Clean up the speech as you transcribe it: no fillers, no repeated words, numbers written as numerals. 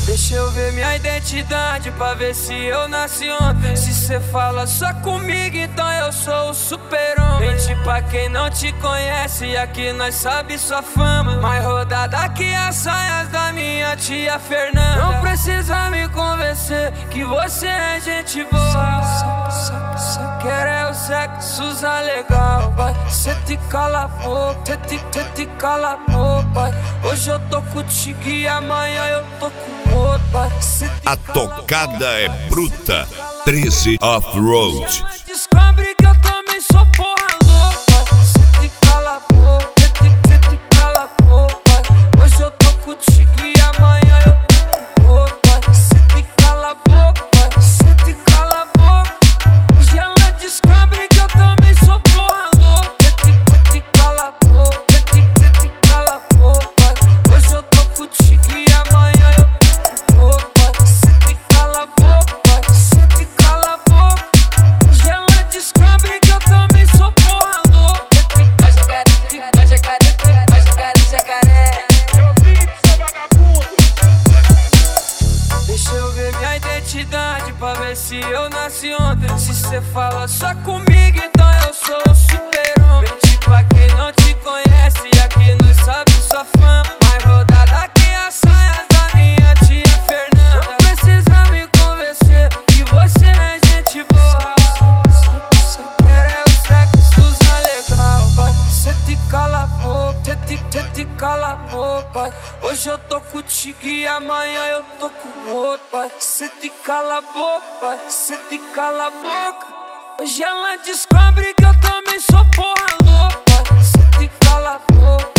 Deixa eu ver minha identidade pra ver se eu nasci ontem. Se cê fala só comigo, então eu sou o super-homem. Mente pra quem não te conhece, aqui nós sabe sua fama. Mais rodada que as saias da minha tia Fernanda. Não precisa me convencer que você é gente boa. Só quer é o sexo usar legal, vai. Cê te cala a boca, cê te cala a boca, vai. Hoje eu tô contigo e amanhã eu tô com outro, vai. A tocada é bruta. 13 Off-Road. Descobre que eu também sou porra louca. Cê te cala a boca, cê te cala a boca, vai. Hoje eu tô contigo e amanhã eu tô com outro, vai. Cê te cala a boca, vai. Cê te cala a boca. Hoje ela descobre que eu também sou porra louca. Cê te cala a boca, cê te cala a boca, vai. Hoje eu tô contigo e amanhã eu tô com outro, vai. Cê te cala a boca, vai. Cê te cala a boca. Hoje ela descobre que eu também sou porra louca. Vai jacaré, vai jacaré, vai jacaré, jacaré. Deixa eu ver minha identidade pra ver se eu nasci ontem. Se cê fala só comigo, então eu sou o super-homem. Mente pra quem não te conhece, aqui nós sabe sua fama. Mais rodada que as saias da minha tia Fernanda. Não precisa me convencer que você é gente boa. Só quer é o sexo usar legal, vai. Cê te cala a boca, cê te cala a boca, vai. Hoje eu tô contigo e amanhã eu tô com outro, vai. Cê te cala a boca, vai. Cê te cala a boca. Hoje ela descobre que eu também sou porra louca, vai. Cê te cala a boca.